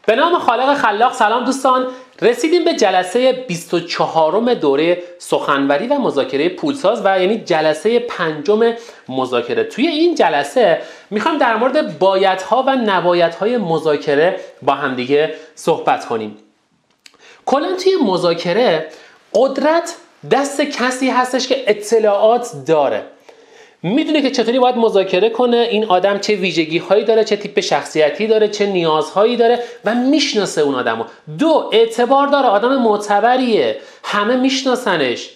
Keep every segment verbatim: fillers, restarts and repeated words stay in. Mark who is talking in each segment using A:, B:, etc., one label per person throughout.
A: به نام خالق خلاق. سلام دوستان، رسیدیم به جلسه بیست و چهارم دوره سخنوری و مذاکره پولساز و یعنی جلسه پنجم مذاکره. توی این جلسه میخوام در مورد بایدها و نبایدهای مذاکره با همدیگه صحبت کنیم. کلا توی مذاکره قدرت دست کسی هستش که اطلاعات داره، میدونه که چطوری باید مذاکره کنه، این آدم چه ویژگی هایی داره، چه تیپ شخصیتی داره، چه نیازهایی داره و میشناسه اون آدمو. دو، اعتبار داره، آدم معتبریه، همه میشناسنش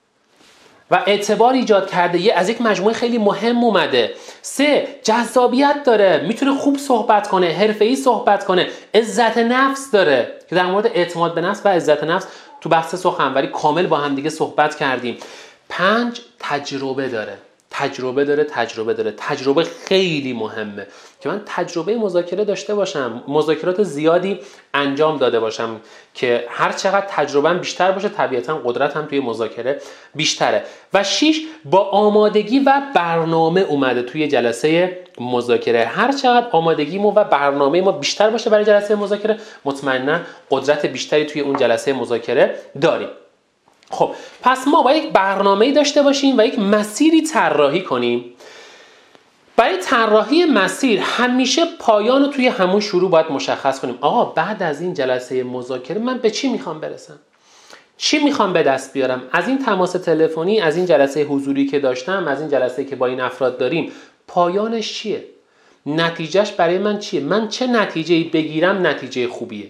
A: و اعتبار ایجاد کرده، یه از یک مجموعه خیلی مهم اومده. سه، جذابیت داره، میتونه خوب صحبت کنه، حرفه‌ای صحبت کنه، عزت نفس داره که در مورد اعتماد به نفس و عزت نفس تو بحث سخنوری کامل با هم دیگه صحبت کردیم. پنج، تجربه داره. تجربه داره تجربه داره تجربه خیلی مهمه که من تجربه مذاکره داشته باشم، مذاکرات زیادی انجام داده باشم که هر چقدر تجربه‌ام بیشتر باشه طبیعتاً قدرتم توی مذاکره بیشتره. و شش، با آمادگی و برنامه اومده توی جلسه مذاکره. هر چقدر آمادگی ما و برنامه ما بیشتر باشه برای جلسه مذاکره، مطمئنا قدرت بیشتری توی اون جلسه مذاکره داریم. خب پس ما باید یک برنامه‌ای داشته باشیم و یک مسیری طراحی کنیم. برای طراحی مسیر همیشه پایان رو توی همون شروع باید مشخص کنیم. آقا بعد از این جلسه مذاکره من به چی میخوام برسم؟ چی میخوام به دست بیارم؟ از این تماس تلفنی، از این جلسه حضوری که داشتم، از این جلسه که با این افراد داریم، پایانش چیه؟ نتیجهش برای من چیه؟ من چه نتیجه‌ای بگیرم نتیجه خوبیه؟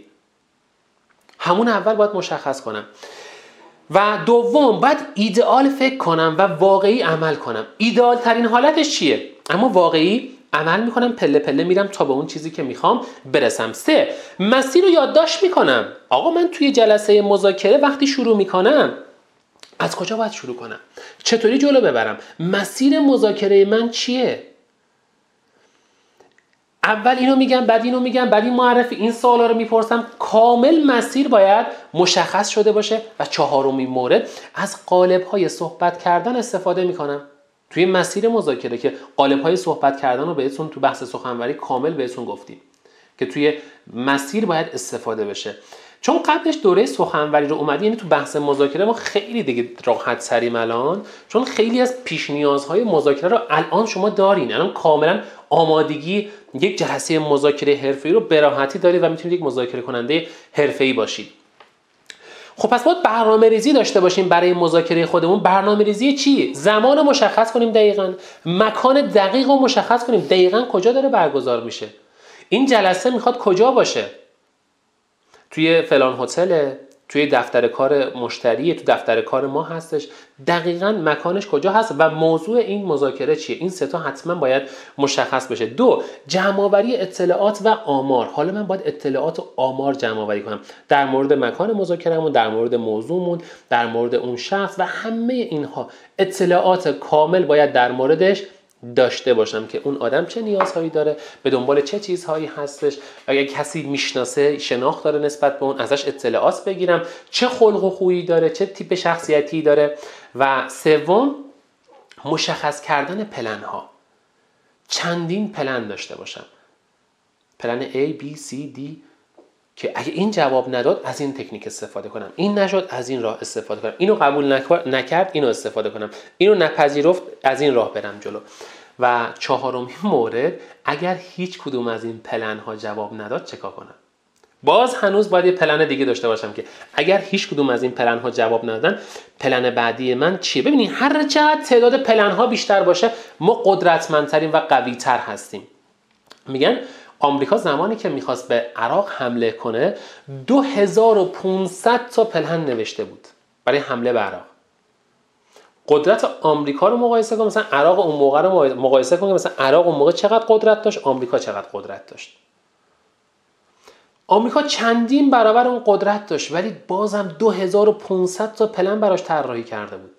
A: همون اول باید مشخص کنم. و دوم، باید ایدئال فکر کنم و واقعی عمل کنم. ایدئال ترین حالتش چیه؟ اما واقعی عمل میکنم، پله پله میرم تا به اون چیزی که میخوام برسم. سه، مسیر رو یادداشت میکنم. آقا من توی جلسه مذاکره وقتی شروع میکنم از کجا باید شروع کنم؟ چطوری جلو ببرم؟ مسیر مذاکره من چیه؟ اول اینو میگم، بعد اینو میگم، بعد این معرفی، این سوالا رو میپرسم. کامل مسیر باید مشخص شده باشه. و چهارمین مورد، از قالب‌های صحبت کردن استفاده میکنم توی مسیر مذاکره که قالب‌های صحبت کردن رو بهتون تو بحث سخنوری کامل بهتون گفتیم که توی مسیر باید استفاده بشه. چون قبلش دوره سخنوری رو اومدی، یعنی تو بحث مذاکره ما خیلی دیگه راحت سریم الان، چون خیلی از پیش نیازهای مذاکره رو الان شما دارین. الان کاملا آمادگی یک جلسه مذاکره حرفه‌ای رو به راحتی دارید و میتونید یک مذاکره کننده حرفه‌ای باشید. خب پس باید برنامه‌ریزی داشته باشیم برای مذاکره خودمون. برنامه‌ریزی چی؟ زمان رو مشخص کنیم دقیقاً، مکان دقیق رو مشخص کنیم، دقیقاً کجا داره برگزار میشه، این جلسه میخواد کجا باشه، توی فلان هتل، توی دفتر کار مشتری، تو دفتر کار ما هستش، دقیقاً مکانش کجا هست و موضوع این مذاکره چیه. این سه تا حتما باید مشخص بشه. دو، جمع‌آوری اطلاعات و آمار. حالا من باید اطلاعات و آمار جمع‌آوری کنم در مورد مکان مذاکرهمون، در مورد موضوعمون، در مورد اون شخص و همه اینها اطلاعات کامل باید در موردش داشته باشم که اون آدم چه نیازهایی داره، به دنبال چه چیزهایی هستش، اگه کسی میشناسه، شناخت داره نسبت به اون، ازش اطلاعات بگیرم، چه خلق و خویی داره، چه تیپ شخصیتی داره. و سوم، مشخص کردن پلن ها. چندین پلن داشته باشم، پلن A, B, C, D، که اگه این جواب نداد از این تکنیک استفاده کنم، این نشد از این راه استفاده کنم، اینو قبول نکرد اینو استفاده کنم، اینو نپذیرفت از این راه برم جلو. و چهارمین مورد، اگر هیچ کدوم از این پلن ها جواب نداد چیکار کنم؟ باز هنوز باید یه پلن دیگه داشته باشم که اگر هیچ کدوم از این پلن ها جواب ندادن، پلن بعدی من چیه؟ ببینید هر چقدر تعداد پلن ها بیشتر باشه ما قدرتمندترین و قوی تر هستیم. میگن آمریکا زمانی که میخواست به عراق حمله کنه دو هزار و پانصد تا پلن نوشته بود برای حمله به عراق. قدرت آمریکا رو مقایسه کن مثلا عراق اون موقع رو مقایسه کن، مثلا عراق اون موقع چقدر قدرت داشت، آمریکا چقدر قدرت داشت. آمریکا چندین برابر اون قدرت داشت ولی بازم دو هزار و پانصد تا پلن براش طراحی کرده بود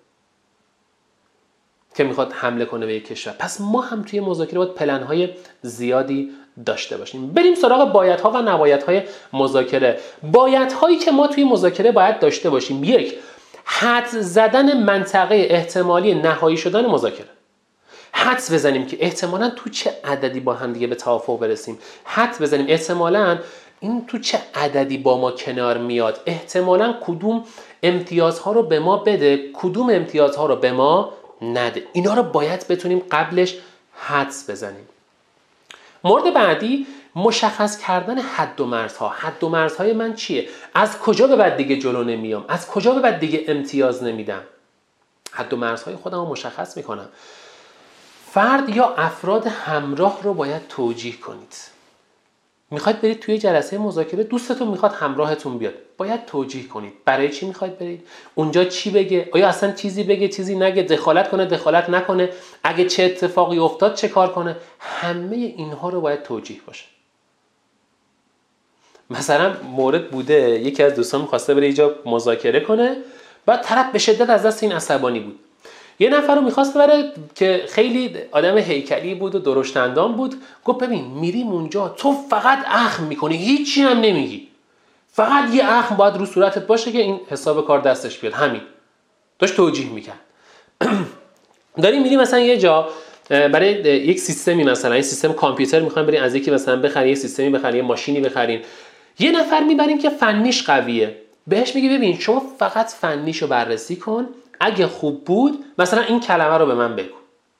A: که میخواد حمله کنه به یک کشور. پس ما هم توی مذاکره باید پلن‌های زیادی داشته باشیم. بریم سراغ بایدها و نبایدهای مذاکره. بایدهایی که ما توی مذاکره باید داشته باشیم: یک، حدس زدن منطقه احتمالی نهایی شدن مذاکره. حدس بزنیم که احتمالاً تو چه عددی با هم دیگه به توافق برسیم. حدس بزنیم احتمالاً این تو چه عددی با ما کنار میاد، احتمالاً کدوم امتیازها رو به ما بده، کدوم امتیازها رو به ما نده. اینا رو باید بتونیم قبلش حدس بزنیم. مورد بعدی مشخص کردن حد و مرزها. حد و مرزهای من چیه؟ از کجا به بعد دیگه جلو نمیام؟ از کجا به بعد دیگه امتیاز نمیدم؟ حد و مرزهای خودم رو مشخص میکنم. فرد یا افراد همراه رو باید توجیه کنید. میخواید برید توی جلسه مذاکره، دوستتون میخواد همراهتون بیاد، باید توجیه کنید برای چی میخواید برید، اونجا چی بگه، آیا اصلا چیزی بگه چیزی نگه، دخالت کنه دخالت نکنه، اگه چه اتفاقی افتاد چه کار کنه. همه اینها رو باید توجیه باشه. مثلا مورد بوده یکی از دوستان میخواسته بره اینجا مذاکره کنه، بعد طرف به شدت از دست این عصبانی بود. یه نفر رو میخواست بره که خیلی آدم هیکلی بود و درشت اندام بود، گفت ببین میریم اونجا تو فقط اخم میکنی، هیچی هم نمیگی، فقط یه اخم باید رو صورتت باشه که این حساب کار دستش بیاد. همین داشت توجیه میکرد. داریم میریم مثلا یه جا برای یک سیستمی، مثلا این سیستم کامپیوتر میخوایم بریم از یکی مثلا بخریم، یه سیستمی بخریم، یه ماشینی بخریم، یه نفر میبریم که فنیش قویه، بهش میگه ببین شما فقط فنیشو بررسی کن، اگه خوب بود مثلا این کلمه رو به من بگو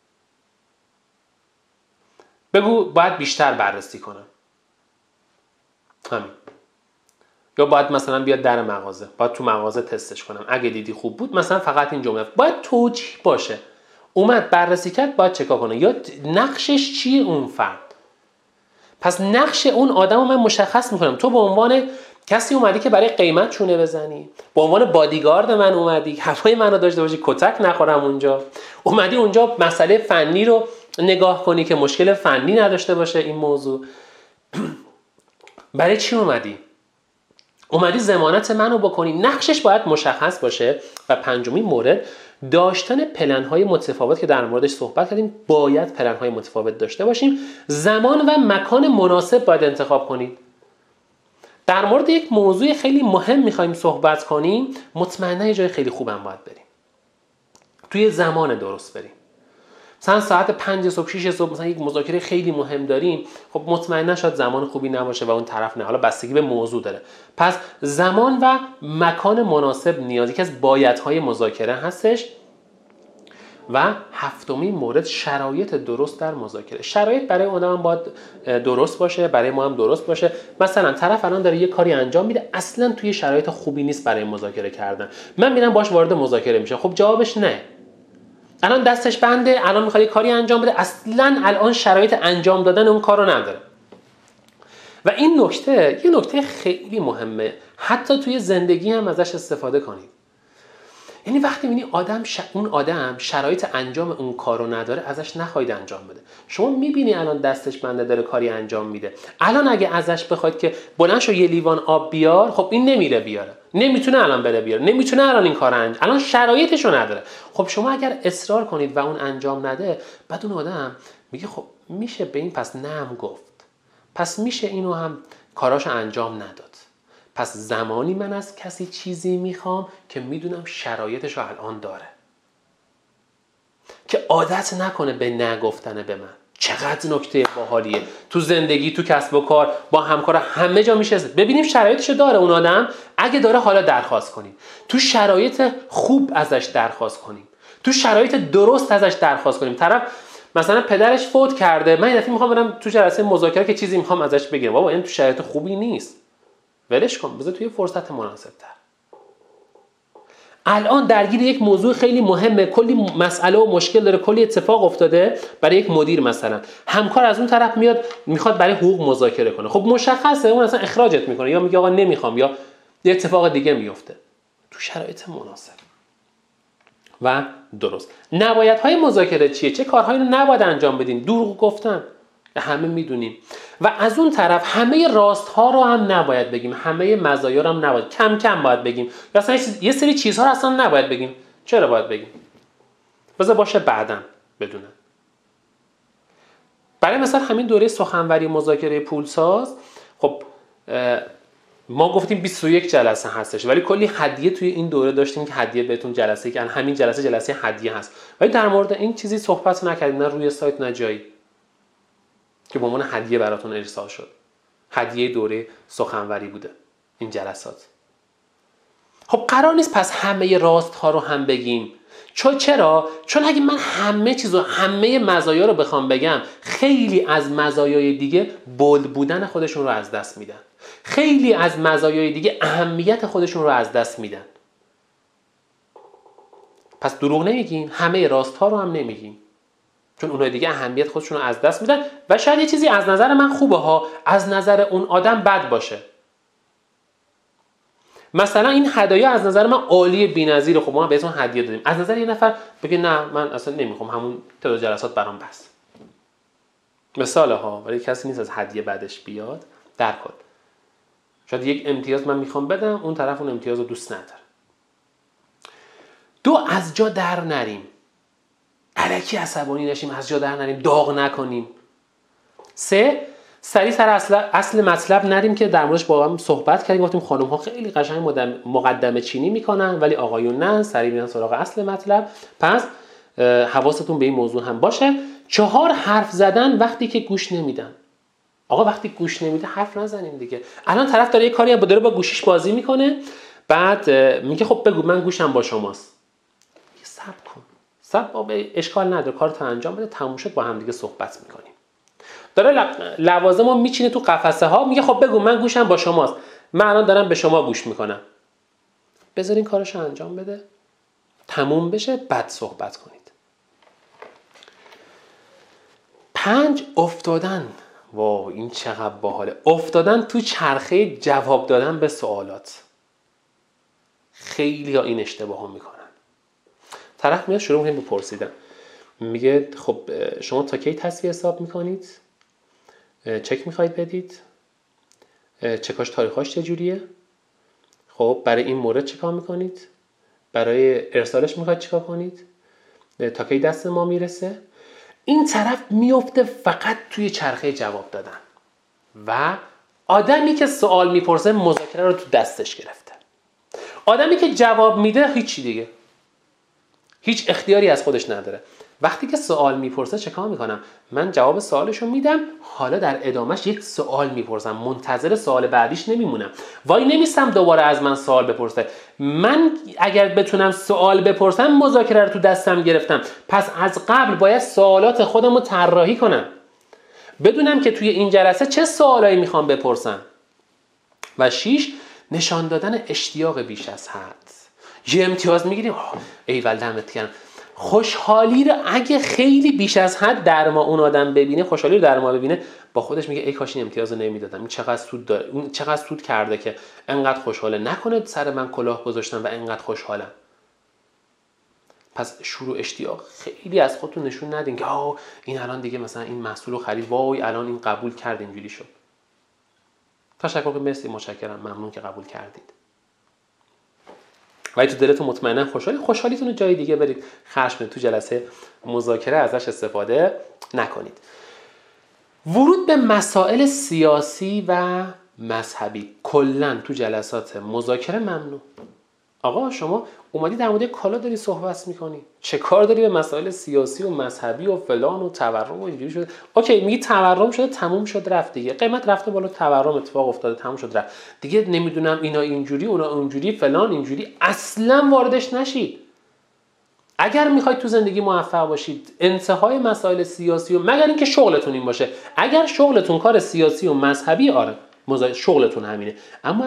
A: بگو باید بیشتر بررسی کنم، همین. یا باید مثلا بیاد در مغازه، باید تو مغازه تستش کنم، اگه دیدی خوب بود مثلا فقط این جمله. باید توجیه باشه، اومد بررسی کرد باید چکار کنه، یا نقشش چیه اون فرد. پس نقش اون آدم رو من مشخص میکنم. تو به عنوان کسی اومدی که برای قیمت چونه بزنی، به عنوان بادیگارد من اومدی، هوای منو داشته باشی، کتک نخورم اونجا، اومدی اونجا مسئله فنی رو نگاه کنی که مشکل فنی نداشته باشه این موضوع. برای چی اومدی؟ اومدی ضمانت منو بکنی. نقشش باید مشخص باشه. و پنجمین مورد، داشتن پلن‌های متفاوت که در موردش صحبت کردیم. باید پلن‌های متفاوت داشته باشیم. زمان و مکان مناسب باید انتخاب کنید. در مورد یک موضوع خیلی مهم می‌خوایم صحبت کنیم، مطمئنا یه جای خیلی خوبم باید بریم، توی زمان درست بریم. مثلا ساعت پنج صبح شش صبح مثلا یک مذاکره خیلی مهم داریم، خب مطمئنا شاید زمان خوبی نباشه و اون طرف نه، حالا بستگی به موضوع داره. پس زمان و مکان مناسب نیازی که از بایدهای مذاکره هستش. و هفتمین مورد، شرایط درست در مذاکره. شرایط برای اون هم باید درست باشه، برای ما هم درست باشه. مثلا طرف الان داره یه کاری انجام میده، اصلا توی شرایط خوبی نیست برای مذاکره کردن، من میرم باش وارد مذاکره میشم، خب جوابش نه. الان دستش بنده، الان میخواد یه کاری انجام بده، اصلا الان شرایط انجام دادن اون کارو نداره. و این نکته یه نکته خیلی مهمه، حتی توی زندگی هم ازش استفاده کنید. یعنی وقتی میبینی آدم ش... اون آدم شرایط انجام اون کارو نداره، ازش نخواهید انجام بده. شما میبینی الان دستش بنده داره کاری انجام میده، الان اگه ازش بخواید که بلند شو یه لیوان آب بیار، خب این نمیره بیاره، نمیتونه الان بره بیاره، نمیتونه الان این کارو انجام، الان شرایطشو نداره. خب شما اگر اصرار کنید و اون انجام نده، بعد اون آدم میگه خب میشه به این پس نم گفت، پس میشه اینو هم کاراشو انجام نداد. پس زمانی من از کسی چیزی میخوام که میدونم شرایطش رو الان داره، که عادت نکنه به نگفتن به من. چقدر نکته باحالیه. تو زندگی، تو کسب و کار، با همکار، همه جا میشه ببینیم شرایطش رو داره اون آدم، اگه داره حالا درخواست کنیم، تو شرایط خوب ازش درخواست کنیم، تو شرایط درست ازش درخواست کنیم. طرف مثلا پدرش فوت کرده، من این دفعه میخوام برم تو جلسه مذاکره که چیزی میخوام ازش بگیرم، بابا این تو شرایط خوبی نیست، ولش کن، بذار توی فرصت مناسب تر. الان درگیر یک موضوع خیلی مهمه، کلی مسئله و مشکل داره، کلی اتفاق افتاده برای یک مدیر، مثلا همکار از اون طرف میاد میخواد برای حقوق مذاکره کنه، خب مشخصه اون اصلا اخراجت میکنه، یا میگه آقا نمیخوام، یا یه اتفاق دیگه میفته. تو شرایط مناسب و درست. نبایدهای مذاکره چیه؟ چه کارهایی رو نباید انجام بدیم؟ دروغ گفتن، همه میدونیم. و از اون طرف همه راست ها رو هم نباید بگیم، همه مزایا رو هم نباید، کم کم باید بگیم، یا اصلا یه سری چیزها رو اصلا نباید بگیم. چرا باید بگیم؟ بذار باشه بعداً بدونن. برای مثلا همین دوره سخنوری مذاکره پولساز، خب ما گفتیم بیست و یک جلسه هستش، ولی کلی هدیه توی این دوره داشتیم که هدیه بهتون جلسه که همین جلسه جلسه هدیه هست، ولی در مورد این چیزی صحبت نکردیم، نه روی سایت نه جایی که به عنوان هدیه براتون ارسال شد. هدیه دوره سخنوری بوده این جلسات. خب قرار نیست پس همه راست ها رو هم بگیم. چون چرا؟ چون اگه من همه چیزو همه مزایا رو بخوام بگم، خیلی از مزایای دیگه بولد بودن خودشون رو از دست میدن. خیلی از مزایای دیگه اهمیت خودشون رو از دست میدن. پس دروغ نمیگیم، همه راست ها رو هم نمیگیم، چون اونها دیگه اهمیت خودشون رو از دست میدن و شاید یه چیزی از نظر من خوبه ها، از نظر اون آدم بد باشه. مثلا این هدایا از نظر من عالی بی‌نظیره، خب ما بهتون هدیه دادیم، از نظر یه نفر بگه نه من اصلا نمیخوام، همون تعداد جلسات برام بس. مثاله ها، ولی کسی نیست از هدیه بعدش بیاد. در کل شاید یک امتیاز من میخوام بدم، اون طرف اون امتیاز رو دوست نداره. دو، از جا در نریم، الکی عصبانی نشیم، از جا در نریم، داغ نکنیم. سه، سریع سر اصل اصل مطلب نریم که در موردش با هم صحبت کردیم، گفتیم خانم ها خیلی قشنگ مقدمه چینی میکنن ولی آقایون نه، سریع میرن سراغ اصل مطلب. پس حواستون به این موضوع هم باشه. چهار، حرف زدن وقتی که گوش نمیدن. آقا وقتی گوش نمیده حرف نزنین دیگه. الان طرف داره یه کاری با داره با گوشیش بازی میکنه، بعد میگه خب بگو من گوشم با شماست. صبر کن، صبر، به اشکال نداره، کارت انجام بده، تموم شد، با هم دیگه صحبت میکنیم. داره لوازمو میچینه تو قفسه ها، میگه خب بگو من گوشم با شماست، من الان دارم به شما گوش میکنم. بذارین کارشو انجام بده، تموم بشه، بعد صحبت کنید. پنج، افتادن. واو این چقدر باحاله، افتادن تو چرخه جواب دادن به سوالات. خیلی ها این اشتباه ها میکنن. طرف میاد شروع میکنه به پرسیدن، میگه خب شما تا کی تصفیه حساب میکنید؟ چک میخواید بدید؟ چکاش تاریخاش چجوریه؟ خب برای این مورد چیکار میکنید؟ برای ارسالش میخواید چیکار کنید؟ تا کی دست ما میرسه؟ این طرف میفته فقط توی چرخه جواب دادن و آدمی که سوال میپرسه مذاکره رو تو دستش گرفته. آدمی که جواب میده هیچی دیگه، هیچ اختیاری از خودش نداره. وقتی که سوال میپرسه چه کار میکنم؟ من جواب سوالشو میدم، حالا در ادامهش یک سوال میپرسم، منتظر سوال بعدیش نمیمونم، وای نمیستم دوباره از من سوال بپرسه. من اگر بتونم سوال بپرسم مذاکره رو تو دستم گرفتم، پس از قبل باید سوالات خودم رو طراحی کنم، بدونم که توی این جلسه چه سوالایی میخوام بپرسم. و شیش، نشان دادن اشتیاق بیش از حد. یه امتیاز میگیریم، ایول دمت گرم، خوشحالی رو اگه خیلی بیش از حد در ما اون آدم ببینه، خوشحالی رو در ما ببینه، با خودش میگه ای کاش این امتیاز رو نمیدادم، این چقدر سود داره، این چقدر سود کرده که انقدر خوشحاله، نکنه سر من کلاه گذاشتم و انقدر خوشحالم. پس شروع اشتیاق خیلی از خودتون نشون ندین که آه این الان دیگه مثلا این محصول رو خرید، وای الان این قبول کرد، اینجوری شد. تشکر کنم، مرسی، متشکرم، ممنون که قبول کردید. ولی تو دلتون مطمئنا خوشحالی، خوشحالیتون رو جای دیگه برید خرج کنید، تو جلسه مذاکره ازش استفاده نکنید. ورود به مسائل سیاسی و مذهبی کلا تو جلسات مذاکره ممنوع. آقا شما اومدی در مورد کالا داری صحبت میکنی، چه کار داری به مسائل سیاسی و مذهبی و فلان و تورم و اینجوری شده؟ اوکی میگی تورم شده، تموم شد رفت دیگه، قیمت رفته بالا، تورم اتفاق افتاده، تموم شد رفت دیگه، نمیدونم اینا اینجوری اونا اونجوری فلان اینجوری، اصلا واردش نشید. اگر میخواید تو زندگی موفق باشید، انتهای مسائل سیاسی و مگر اینکه شغلتون این باشه، اگر شغلتون کار سیاسی و مذهبی، آره شغلتون همینه، اما